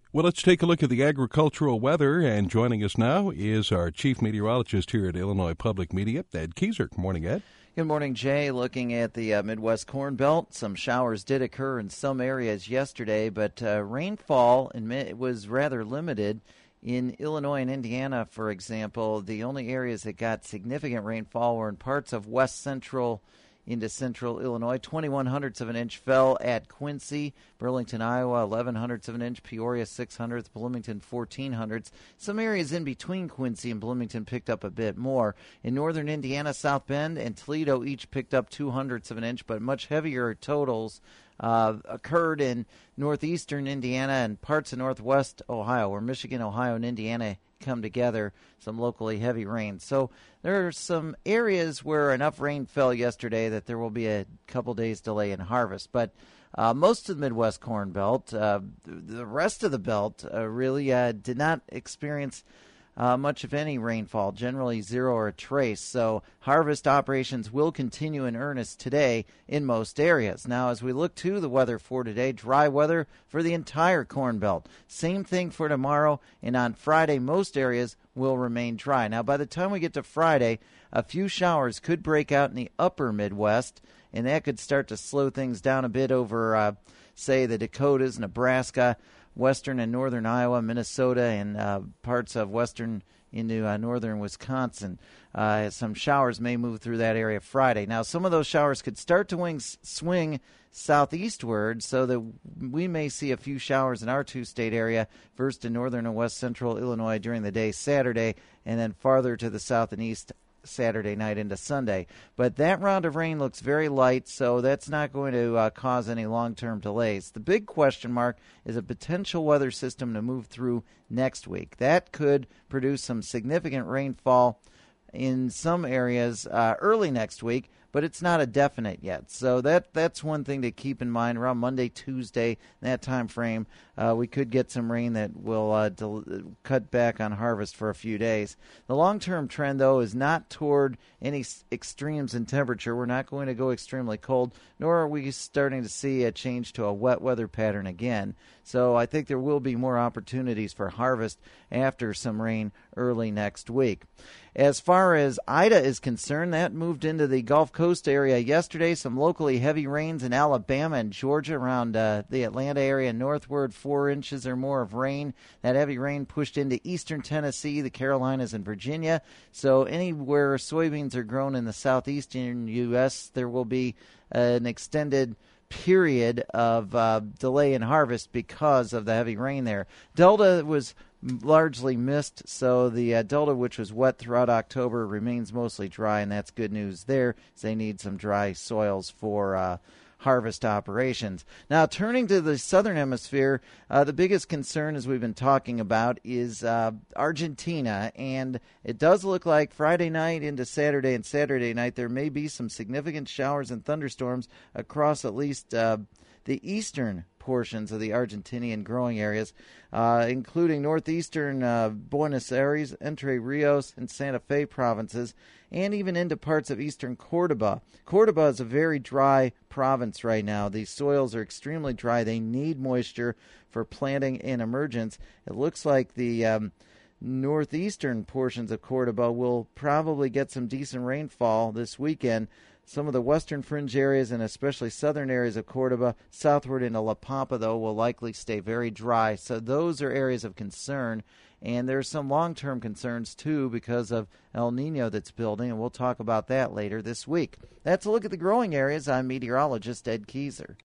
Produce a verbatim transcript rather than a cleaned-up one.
Well, let's take a look at the agricultural weather, and joining us now is our chief meteorologist here at Illinois Public Media, Ed Kieser. Good morning, Ed. Good morning, Jay. Looking at the uh, Midwest Corn Belt, some showers did occur in some areas yesterday, but uh, rainfall in, it was rather limited. In Illinois and Indiana, for example, the only areas that got significant rainfall were in parts of west central into central Illinois. twenty-one hundredths of an inch fell at Quincy. Burlington, Iowa, eleven hundredths of an inch. Peoria, six hundredths. Bloomington, fourteen hundredths. Some areas in between Quincy and Bloomington picked up a bit more. In northern Indiana, South Bend and Toledo each picked up two hundredths of an inch, but much heavier totals uh, occurred in northeastern Indiana and parts of northwest Ohio, where Michigan, Ohio, and Indiana come together, some locally heavy rain. So there are some areas where enough rain fell yesterday that there will be a couple days delay in harvest. But uh, most of the Midwest Corn Belt, uh, the rest of the belt uh, really uh, did not experience Uh, much of any rainfall, generally zero or a trace. So harvest operations will continue in earnest today in most areas. Now, as we look to the weather for today, dry weather for the entire Corn Belt. Same thing for tomorrow, and on Friday, most areas will remain dry. Now, by the time we get to Friday, a few showers could break out in the upper Midwest, and that could start to slow things down a bit over, uh, say, the Dakotas, Nebraska, western and northern Iowa, Minnesota, and uh, parts of western into uh, northern Wisconsin. Uh, some showers may move through that area Friday. Now, some of those showers could start to wing, swing southeastward, so that we may see a few showers in our two-state area, first in northern and west central Illinois during the day Saturday, and then farther to the south and east Saturday night into Sunday. But that round of rain looks very light, so that's not going to uh, cause any long-term delays. The big question mark is a potential weather system to move through next week. That could produce some significant rainfall in some areas uh, early next week, but it's not a definite yet. So that that's one thing to keep in mind. Around Monday, Tuesday, that time frame, uh, we could get some rain that will uh, del- cut back on harvest for a few days. The long-term trend, though, is not toward any s- extremes in temperature. We're not going to go extremely cold, nor are we starting to see a change to a wet weather pattern again. So I think there will be more opportunities for harvest after some rain early next week. As far as Ida is concerned, that moved into the Gulf Coast area yesterday. Some locally heavy rains in Alabama and Georgia around uh, the Atlanta area northward, four inches or more of rain. That heavy rain pushed into eastern Tennessee, the Carolinas, and Virginia. So anywhere soybeans are grown in the southeastern U S, there will be an extended period of uh, delay in harvest because of the heavy rain there. Delta was largely missed, so the uh, Delta, which was wet throughout October, remains mostly dry, and that's good news there, as they need some dry soils for uh, harvest operations. Now, turning to the southern hemisphere, uh, the biggest concern, as we've been talking about, is uh, Argentina, and it does look like Friday night into Saturday and Saturday night there may be some significant showers and thunderstorms across at least uh, the eastern portions of the Argentinian growing areas, uh, including northeastern uh, Buenos Aires, Entre Rios, and Santa Fe provinces, and even into parts of eastern Cordoba. Cordoba is a very dry province right now. These soils are extremely dry. They need moisture for planting and emergence. It looks like the um, northeastern portions of Cordoba will probably get some decent rainfall this weekend. Some of the western fringe areas and especially southern areas of Cordoba, southward into La Pampa, though, will likely stay very dry. So those are areas of concern. And there's some long-term concerns, too, because of El Nino that's building, and we'll talk about that later this week. That's a look at the growing areas. I'm meteorologist Ed Kieser.